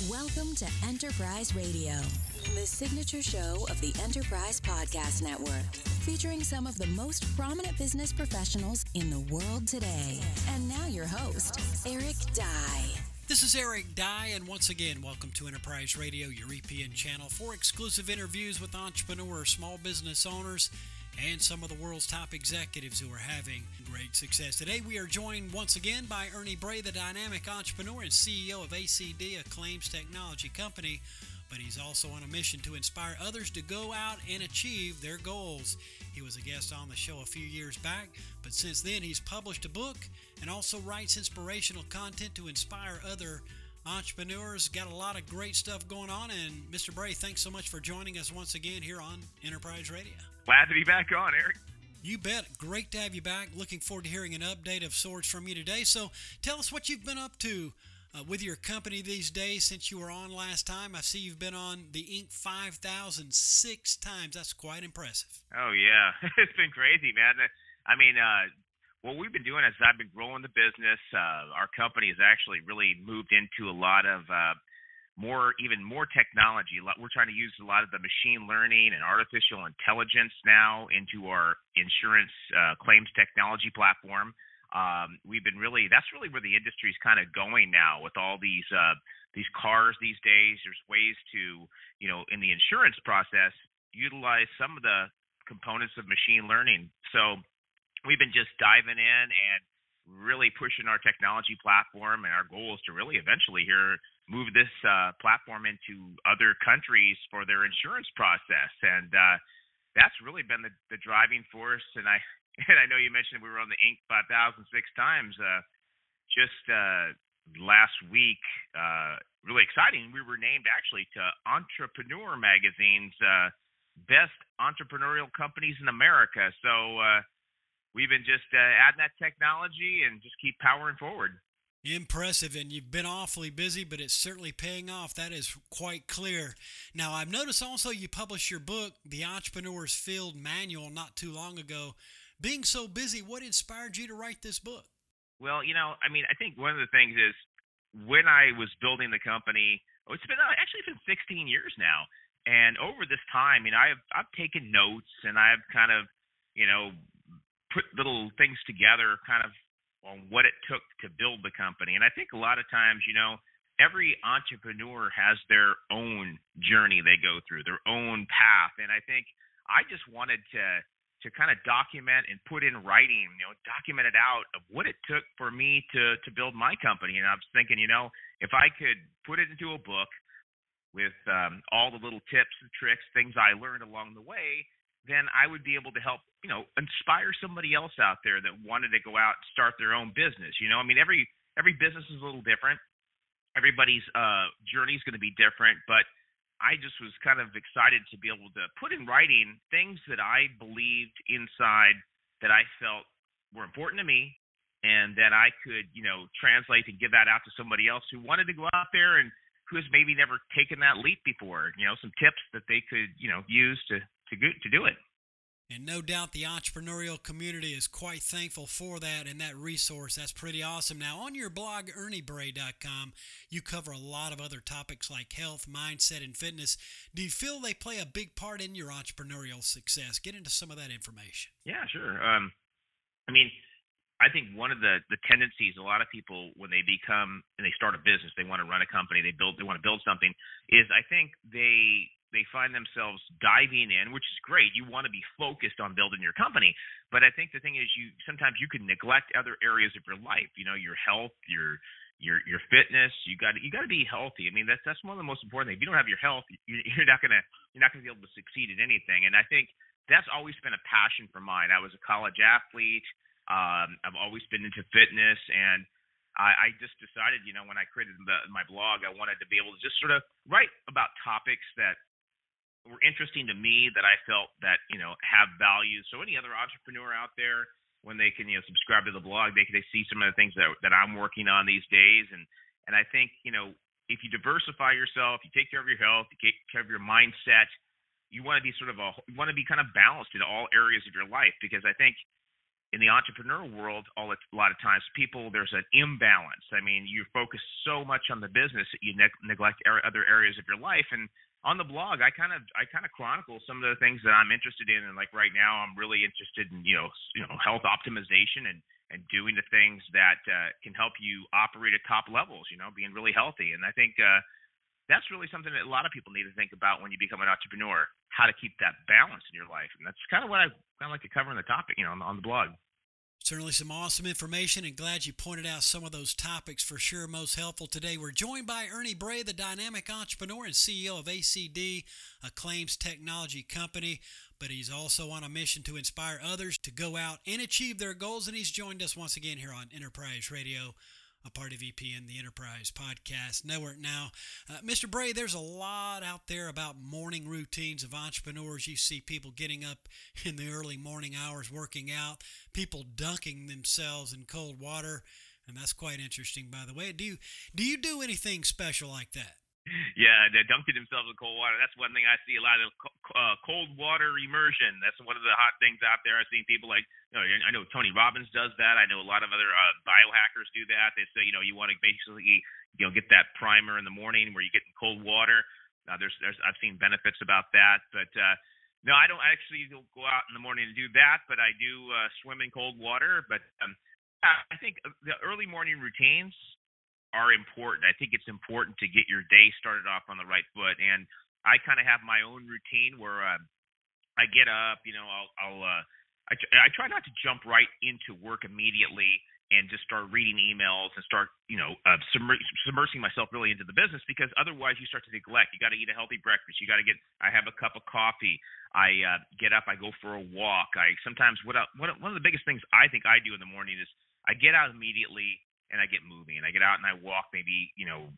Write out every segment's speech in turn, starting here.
Welcome to Enterprise Radio, the signature show of the Enterprise Podcast Network, featuring some of the most prominent business professionals in the world today. And now your host, Eric Dye. This is Eric Dye, and once again, welcome to Enterprise Radio, your EPN channel, for exclusive interviews with entrepreneurs, small business owners, and some of the world's top executives who are having great success. Today, we are joined once again by Ernie Bray, the dynamic entrepreneur and CEO of ACD, a claims technology company, but he's also on a mission to inspire others to go out and achieve their goals. He was a guest on the show a few years back, but since then, he's published a book and also writes inspirational content to inspire other entrepreneurs. Got a lot of great stuff going on, and Mr. Bray, thanks so much for joining us once again here on Enterprise Radio. Glad to be back on, Eric. You bet. Great to have you back. Looking forward to hearing an update of sorts from you today. So tell us what you've been up to with your company these days since you were on last time. I see you've been on the Inc. 5000 6 times. That's quite impressive. Oh, yeah. It's been crazy, man. I mean, what we've been doing is I've been growing the business. Our company has actually really moved into a lot of even more technology. We're trying to use a lot of the machine learning and artificial intelligence now into our insurance claims technology platform. That's really where the industry's kind of going now with all these cars these days. There's ways to, in the insurance process, utilize some of the components of machine learning. So we've been just diving in and really pushing our technology platform, and our goal is to really eventually move this platform into other countries for their insurance process. And that's really been the driving force. And I know you mentioned we were on the Inc. 5000 6 times just last week. Really exciting. We were named actually to Entrepreneur Magazine's Best Entrepreneurial Companies in America. So we've been just adding that technology and just keep powering forward. Impressive, and you've been awfully busy, but it's certainly paying off. That is quite clear. Now, I've noticed also you published your book, The Entrepreneur's Field Manual, not too long ago. Being so busy, what inspired you to write this book? Well, I think one of the things is when I was building the company, it's been 16 years now. And over this time, I've taken notes and I've kind of, put little things together kind of on what it took to build the company. And I think a lot of times, every entrepreneur has their own journey they go through, their own path. And I think I just wanted to kind of document and put in writing, document it out of what it took for me to build my company. And I was thinking, if I could put it into a book with all the little tips and tricks, things I learned along the way, then I would be able to help, inspire somebody else out there that wanted to go out and start their own business. Every business is a little different. Everybody's journey is going to be different, but I just was kind of excited to be able to put in writing things that I believed inside that I felt were important to me and that I could, translate and give that out to somebody else who wanted to go out there and who has maybe never taken that leap before, some tips that they could, use to do it. And no doubt the entrepreneurial community is quite thankful for that and that resource. That's pretty awesome. Now, on your blog, ErnieBray.com, you cover a lot of other topics like health, mindset, and fitness. Do you feel they play a big part in your entrepreneurial success? Get into some of that information. Yeah, sure. I think one of the tendencies a lot of people when they become and they start a business, they want to run a company, they want to build something, is I think they find themselves diving in, which is great. You want to be focused on building your company, but I think the thing is sometimes you can neglect other areas of your life. Your health, your fitness. You got to be healthy. That's one of the most important things. If you don't have your health, you're not gonna be able to succeed in anything. And I think that's always been a passion for mine. I was a college athlete. I've always been into fitness, and I just decided, when I created my blog, I wanted to be able to just sort of write about topics that were interesting to me, that I felt that, have value. So any other entrepreneur out there, when they can, subscribe to the blog, they see some of the things that I'm working on these days. And I think, if you diversify yourself, you take care of your health, you take care of your mindset, you want to be kind of balanced in all areas of your life, because I think in the entrepreneurial world, a lot of times there's an imbalance. I mean, you focus so much on the business that you neglect other areas of your life. And on the blog, I kind of chronicle some of the things that I'm interested in. And like right now, I'm really interested in health optimization and doing the things that can help you operate at top levels. Being really healthy. And I think that's really something that a lot of people need to think about when you become an entrepreneur, how to keep that balance in your life. And that's kind of what I kind of like to cover in the topic, on the blog. Certainly some awesome information, and glad you pointed out some of those topics for sure most helpful today. We're joined by Ernie Bray, the dynamic entrepreneur and CEO of ACD, a claims technology company, but he's also on a mission to inspire others to go out and achieve their goals, and he's joined us once again here on Enterprise Radio, a part of EPN, the Enterprise Podcast Network. Now, Mr. Bray, there's a lot out there about morning routines of entrepreneurs. You see people getting up in the early morning hours, working out, people dunking themselves in cold water, and that's quite interesting, by the way. Do you do anything special like that? Yeah, they dunked themselves in cold water. That's one thing I see a lot of cold water immersion. That's one of the hot things out there. I've seen people like, I know Tony Robbins does that. I know a lot of other biohackers do that. They say, you want to basically, get that primer in the morning where you get in cold water. I've seen benefits about that, but no, I don't actually go out in the morning to do that, but I do swim in cold water. But I think the early morning routines are important. I think it's important to get your day started off on the right foot. And I kind of have my own routine where I get up, I try not to jump right into work immediately and just start reading emails and start, submersing myself really into the business, because otherwise you start to neglect. You got to eat a healthy breakfast. I have a cup of coffee. I get up, I go for a walk. One of the biggest things I think I do in the morning is I get out immediately and I get moving, and I get out and I walk maybe,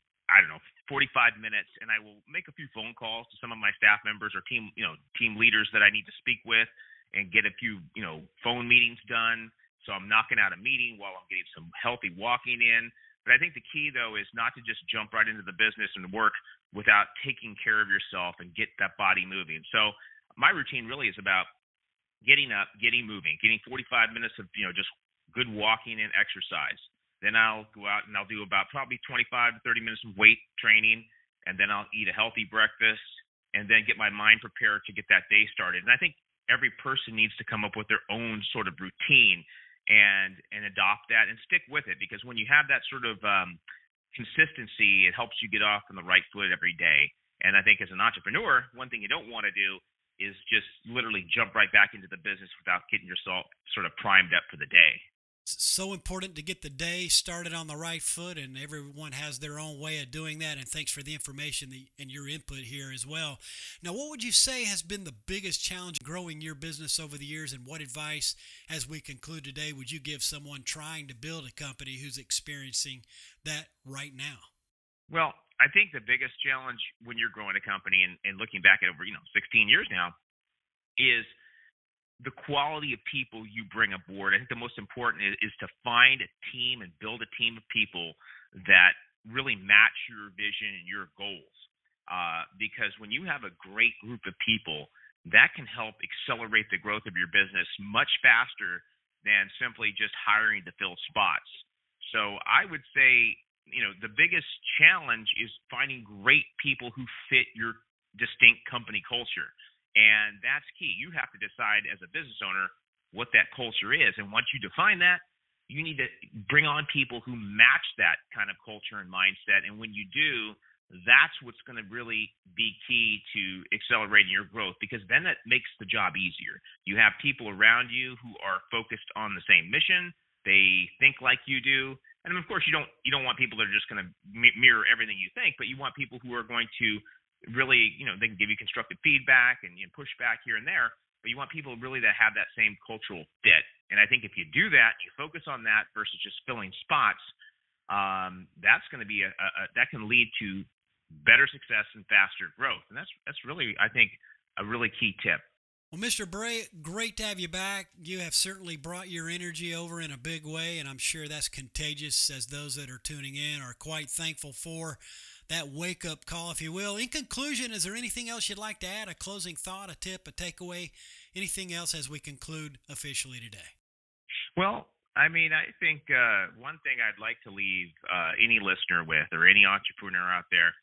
45 minutes, and I will make a few phone calls to some of my staff members or team leaders that I need to speak with and get a few, phone meetings done. So I'm knocking out a meeting while I'm getting some healthy walking in. But I think the key, though, is not to just jump right into the business and work without taking care of yourself and get that body moving. So my routine really is about getting up, getting moving, getting 45 minutes of, just good walking and exercise. Then I'll go out and I'll do about probably 25 to 30 minutes of weight training, and then I'll eat a healthy breakfast and then get my mind prepared to get that day started. And I think every person needs to come up with their own sort of routine and adopt that and stick with it, because when you have that sort of consistency, it helps you get off on the right foot every day. And I think as an entrepreneur, one thing you don't want to do is just literally jump right back into the business without getting yourself sort of primed up for the day. So important to get the day started on the right foot, and everyone has their own way of doing that. And thanks for the information and your input here as well. Now, what would you say has been the biggest challenge growing your business over the years, and what advice, as we conclude today, would you give someone trying to build a company who's experiencing that right now? Well, I think the biggest challenge when you're growing a company and looking back at over 16 years now is the quality of people you bring aboard. I think the most important is to find a team and build a team of people that really match your vision and your goals. Because when you have a great group of people, that can help accelerate the growth of your business much faster than simply just hiring to fill spots. So I would say, the biggest challenge is finding great people who fit your distinct company culture. And that's key. You have to decide as a business owner what that culture is. And once you define that, you need to bring on people who match that kind of culture and mindset. And when you do, that's what's going to really be key to accelerating your growth, because then that makes the job easier. You have people around you who are focused on the same mission. They think like you do. And of course, you don't want people that are just going to mirror everything you think, but you want people who are going to really, they can give you constructive feedback and push back here and there, but you want people really that have that same cultural fit. And I think if you do that, you focus on that versus just filling spots, that's going to be that can lead to better success and faster growth. And that's really, I think, a really key tip. Well, Mr. Bray, great to have you back. You have certainly brought your energy over in a big way, and I'm sure that's contagious, as those that are tuning in are quite thankful for that wake-up call, if you will. In conclusion, is there anything else you'd like to add, a closing thought, a tip, a takeaway, anything else as we conclude officially today? Well, I mean, I think one thing I'd like to leave any listener with or any entrepreneur out there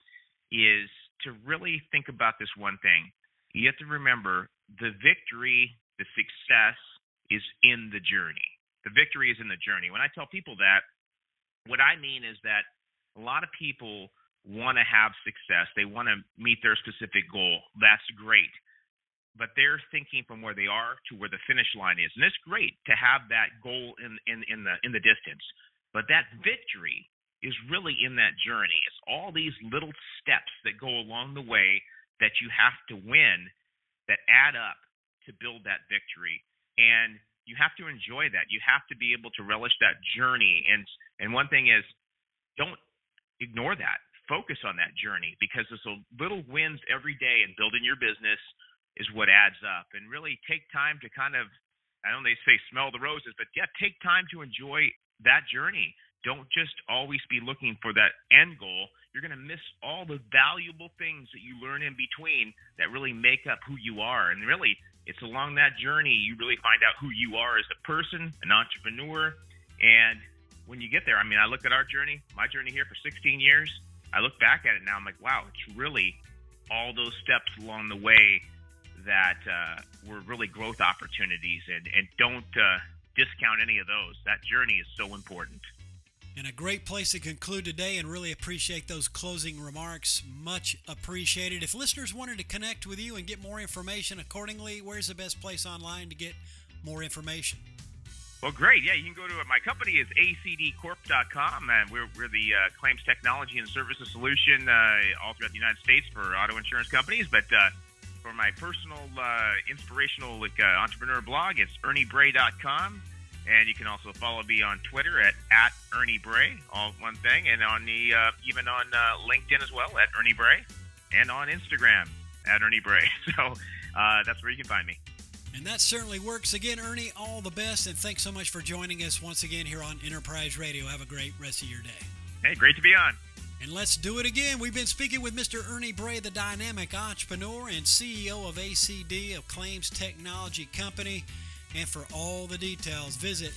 is to really think about this one thing. You have to remember the victory, the success is in the journey. The victory is in the journey. When I tell people that, what I mean is that a lot of people want to have success. They want to meet their specific goal. That's great. But they're thinking from where they are to where the finish line is. And it's great to have that goal in the distance. But that victory is really in that journey. It's all these little steps that go along the way that you have to win that add up to build that victory. And you have to enjoy that. You have to be able to relish that journey. And one thing is, don't ignore that. Focus on that journey, because those little wins every day in building your business is what adds up. And really take time to kind of, I know they say smell the roses, but yeah, take time to enjoy that journey. Don't just always be looking for that end goal. You're going to miss all the valuable things that you learn in between that really make up who you are. And really, it's along that journey you really find out who you are as a person, an entrepreneur. And when you get there, I mean, I look at our journey, my journey here for 16 years. I look back at it now, I'm like, wow, it's really all those steps along the way that were really growth opportunities. And don't discount any of those. That journey is so important. And a great place to conclude today, and really appreciate those closing remarks. Much appreciated. If listeners wanted to connect with you and get more information accordingly, where's the best place online to get more information? Well, great. Yeah, you can go to my company is acdcorp.com, and we're the claims technology and services solution all throughout the United States for auto insurance companies. But for my personal inspirational entrepreneur blog, it's erniebray.com. And you can also follow me on Twitter at Ernie Bray, all one thing, and on the even on LinkedIn as well at Ernie Bray, and on Instagram at Ernie Bray. So that's where you can find me. And that certainly works. Again, Ernie, all the best, and thanks so much for joining us once again here on Enterprise Radio. Have a great rest of your day. Hey, great to be on. And let's do it again. We've been speaking with Mr. Ernie Bray, the dynamic entrepreneur and CEO of ACD, a claims technology company. And for all the details, visit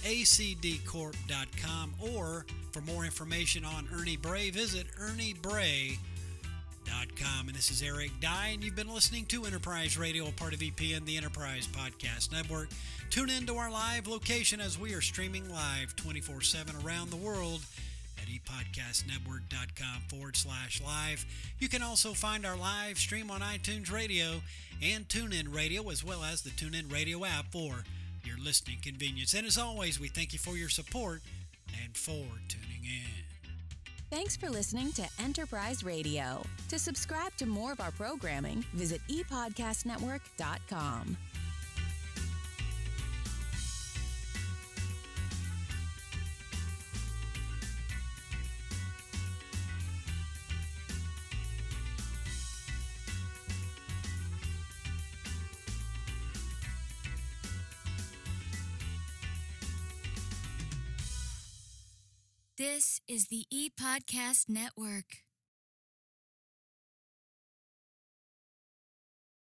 acdcorp.com, or for more information on Ernie Bray, visit erniebray.com. And this is Eric Dye, and you've been listening to Enterprise Radio, a part of EPN, the Enterprise Podcast Network. Tune in to our live location as we are streaming live 24/7 around the world at epodcastnetwork.com/live. You can also find our live stream on iTunes Radio and TuneIn Radio, as well as the TuneIn Radio app for your listening convenience. And as always, we thank you for your support and for tuning in. Thanks for listening to Enterprise Radio. To subscribe to more of our programming, visit epodcastnetwork.com. This is the ePodcast Network.